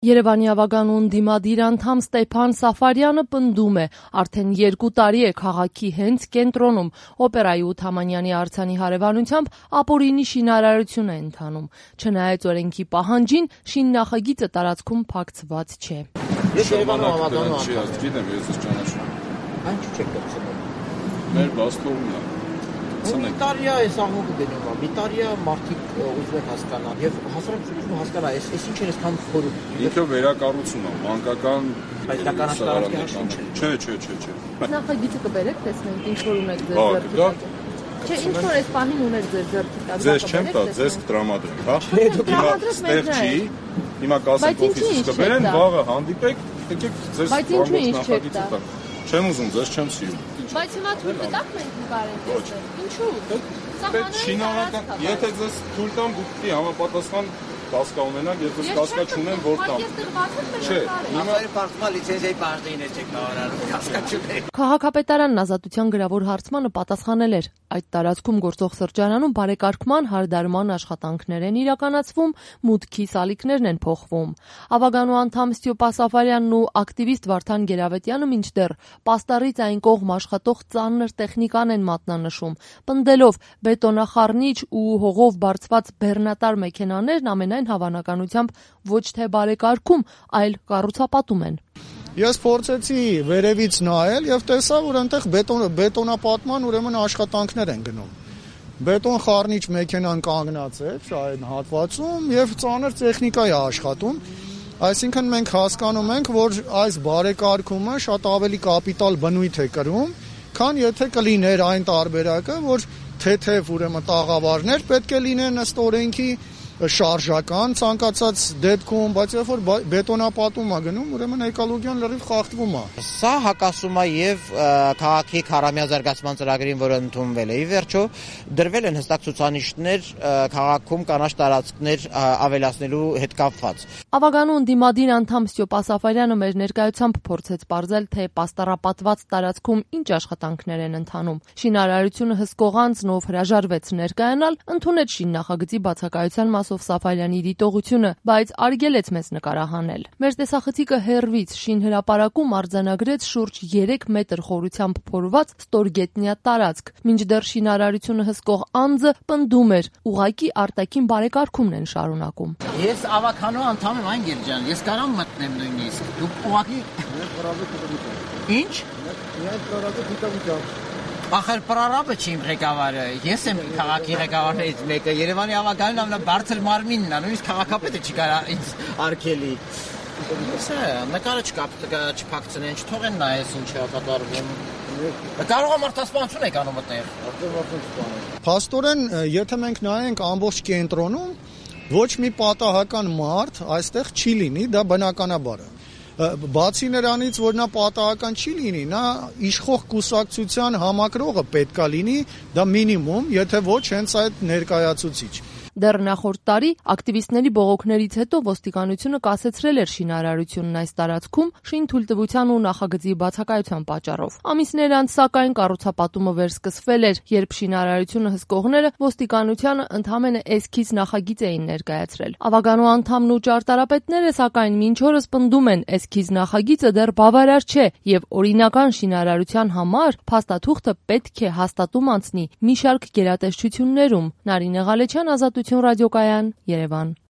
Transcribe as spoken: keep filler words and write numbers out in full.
Երևանի ավագանուն դիմադիր անդամ Ստեփան Սաֆարյանը պնդում է, արդեն երկու տարի է քաղաքի հենց կենտրոնում օպերայի ութամանյանի արձանի հարևանությամբ ապօրինի շինարարություն է ընթանում։ Չնայած օրենքի պահանջին, շիննախագիծը տարածքում փակցված չէ։ Ես Երևանում ավագանու անդամ եմ, ես ես ճանաչում։ Ինչու՞ չեք կապցնում։ Մեր բաստողն է։ Միտարիա է սաղմուկը դնում է, միտարիա մարդիկ ուզում են հասկանալ եւ հասարակությունը ուզում հասկանալ, այս ինչ է այսքան խորը։ Ինքը վերակառուցում է, մանկական հայտականաշտարակի հաշվին չէ։ Չէ, չէ, չէ, չէ։ Նախագիծը կբերեք, տեսնենք ինչ որ ունեք ձեր ձեռքի։ Չէ, ինչ որ այս պահին ունեք ձեր ձեռքի տակ։ Ձեզ չեմ տա, ձեզ կտրամադրենք, հա։ Հիմա ստեղ չի, հիմա կասենք օֆիսից կբերեն, վաղը հանդիպեք, եկեք ձեզ ամբողջ նախագիծը տանք։ Չեմ ուզում, ձեզ չեմ սիրում։ Բայց հիմա թույլ կտաք մենք կարենք տեսնել։ Ինչու՞։ Պետք շինարարական, եթե ձեզ թույլ տամ, դուք պիտի համապատասխան կասկա ունենաք, եթե կասկա չունեն, որ տամ։ Չէ, հիմա պարտվա լիցենզիայի պարտեին է չեք բավարարում, կասկա չունեն։ Քաղաքապետարանն Ազատության գրավոր հարցմանը պատասխանել էր. այդ տարածքում գործող սրճարանում բարեկարգման հարդարման աշխատանքներ են իրականացվում, մուտքի սալիկներն են փոխվում։ Ավագանու անդամ Ստեփա Սաֆարյանն ու ակտիվիստ Վարդան Գերավետյանը մինչդեռ պաստառից այն կողմ աշխատող ծանր տեխնիկան են մատնանշում, պնդելով բետոնախառնիչ ու հողով բարձված բեռնատար մեքենաներն ամենայն հավանականությամբ ոչ թե բարեկարգում, այլ կառուցապատում են։ Ես փորձեցի վերևից նայել եւ տեսա, որ այնտեղ բետոն բետոնապատման ուրեմն աշխատանքներ են գնում։ Բետոն խառնիչ մեքենան կանգնած է այն հատվածում եւ ծանր տեխնիկա է աշխատում։ Այսինքն մենք հասկանում ենք, որ այս բարեկարգումը շատ ավելի կապիտալ բնույթ է կրում, քան եթե կլիներ այն տարբերակը, որ թեթև ուրեմն տաղավարներ պետք է լինեն ըստ օրենքի շարժական ցանկացած դեպքում, բայց երբ որ բետոնապատում է գնում, ուրեմն էկոլոգիան լրիվ խախտվում է։ Սա հակասում է եւ քաղաքի քառամյա զարգացման ծրագրին, որը ընդունվել է։ Ի վերջո դրվել են հստակ ցուցանիշներ քաղաքում կանաչ տարածքներ ավելացնելու հետ կապված։ Ավագանուն դիմադիր անդամ Ստեփա Սաֆարյանը մեր ներկայությամբ փորձեց ողջել, թե պաստառապատված տարածքում ինչ աշխատանքներ են ընթանում։ Շինարարությունը հսկող անձնով հրաժարվեց ներկայանալ, ընդունեց շիննախագծի բացակայության մասով Սաֆարյանի դիտողությունը, բայց արգելեց մեզ նկարահանել։ Մեր տեսախցիկը հեռվից շինհրապարակում արձանագրեց շուրջ երեք մետր խորությամբ փորված ստորգետնյա տարածք, մինչդեռ շինարարությունը հսկող անձը պնդում էր, ուղղակի արտաքին բարեկարգումն են շարունակում։ Ես ավագանու անդամ եմ, Անգել ջան, ես կարամ մտնեմ նույնիսկ։ Դուք ուղղակի Ինչ։ Միայն պրարաբը դիտավիճակ։ Ախր պրարաբը չի իմ ղեկավարը, ես եմ քաղաքի ղեկավարներից մեկը, Երևանի ավագանուն ամենաբարձր մարմինն է, նույնիսկ քաղաքապետը չի կարա ինձ արգելի։ Սա նկարը չփակցնեն, չթողեն նայես ինչ է կատարվում։ Կարող է մարդասպանություն եք անում այդտեղ։ Փաստորեն, եթե մենք նայենք ամբողջ կենտրոնում, ոչ մի պատահական մարդ այստեղ չի լինի, դա բնականաբար է։ Բացի նրանից, որ նա պատահական չի լինի, նա իշխող կուսակցության համակրողը պետքա լինի, դա մինիմում, եթե ոչ հենց այդ ներկայացուցիչ։ Դեռ նախորդ տարի ակտիվիստների բողոքներից հետո ոստիկանությունը կասեցրել էր շինարարությունն այս տարածքում շինթույլտվության ու նախագծի բացակայության պատճառով։ Ամիսներ անց, սակայն, կառուցապատումը վերսկսվել էր, երբ շինարարությունը հսկողները ոստիկանությանը ընդամենը էսքիզ նախագիծ էին ներկայացրել։ Ավագանու անդամն ու ճարտարապետները, սակայն, մինչ օրս պնդում են, էսքիզ նախագիծը դեռ բավարար չէ եւ օրինական շինարարության համար փաստաթուղթը պետք է հաստատում անցնի մի շարք գերատեսչություններում։ Նարինե Ղալեչյան, Ազատություն ռադիոկայան, Երևան։